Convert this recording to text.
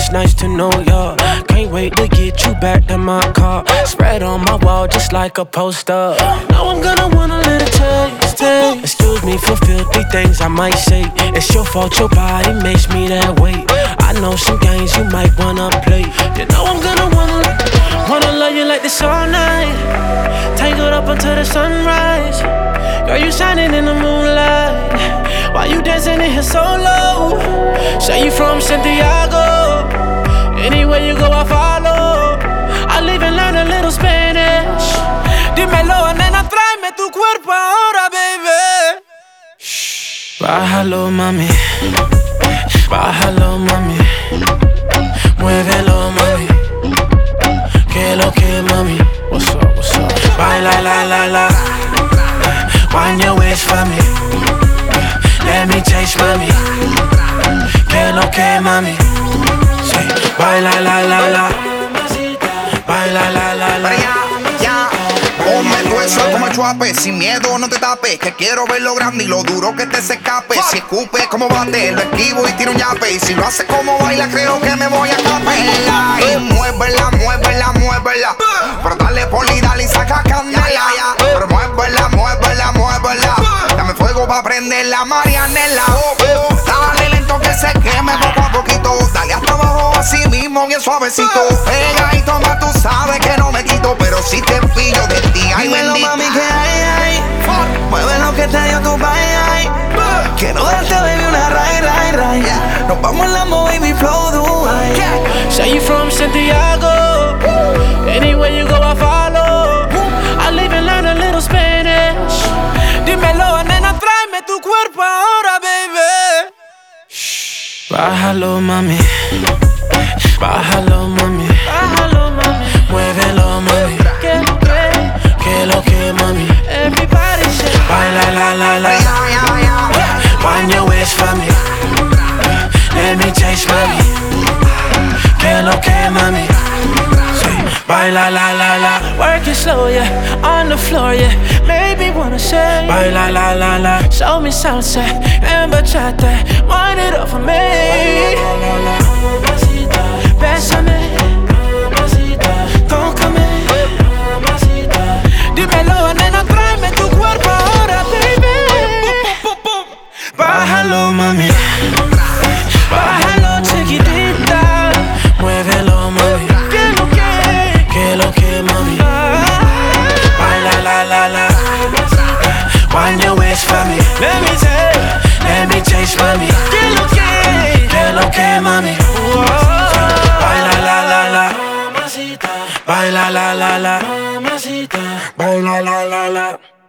it's nice to know ya. Can't wait to get you back to my car. Spread on my wall just like a poster. Now I'm gonna want a little taste. Excuse me for filthy things I might say. It's your fault your body makes me that way. I know some games you might wanna play. You know I'm gonna wanna love you like this all night. Tangled up until the sunrise. Girl, you shining in the moonlight. Why you dancing in here so low? Say you from Santiago. Anywhere you go I follow. I'll even learn a little Spanish. Dímelo, nena, tráeme tu cuerpo ahora, baby. Bájalo, mami. Bájalo, mami. Muévelo, mami. Que lo que, mami. What's up, what's up? Baila, la, la, la. Wind your waist for me. Let me taste, mami. Que lo que, mami. Say, baila, la, la, la. Baila, la, la, la. Ponme tu eso como chuape, sin miedo no te tapes. Que quiero ver lo grande y lo duro que te se escape. Si escupe como bate, lo esquivo y tiro un yape. Y si lo hace como baila, creo que me voy a capela. Y muévela, muévela, muévela. Pero dale poli, dale y saca candela. Pero muévela, muévela, muévela. Dame fuego pa' prender la Marianela. Dale lento que se queme poco a poquito. Dale hasta abajo así mismo, bien suavecito. Pega y toma, tú sabes que no me quito. Pero si te pillo de ti, ay bendita. Mami, que hay. Mueve lo que te dio tu bye. Quiero darte, baby, una ray. Nos vamos en Lambo, baby, flow Dubai. Say you from Santiago. Anywhere you go I follow. I'll even learn a little Spanish. Dímelo, nena, tráeme tu cuerpo ahora, baby. Bájalo, mami. Bájalo, mami. Bájalo, mami. Muévelo, mami. Que lo que, mami. Everybody say, baila, la, la, la. Wind your waist for me. Let me taste, mami. Que lo que, mami. Say, baila, la, la, la. Work it slow, yeah. On the floor, yeah. Maybe wanna say, baila, la, la, la. Show me salsa and bachata. Wind it up for me. Bésame. Tócame. Dímelo, nena, tráeme tu cuerpo ahora, baby. Bájalo, mami. Bájalo, chiquitita. Muévelo, mami. Que lo que, mami. Baila, la, la, la. Wind your waist for me. Let me taste, mami. Que lo que, mami. Baila, la, la, la. Baila, la, la, la. Baila, la, la, la.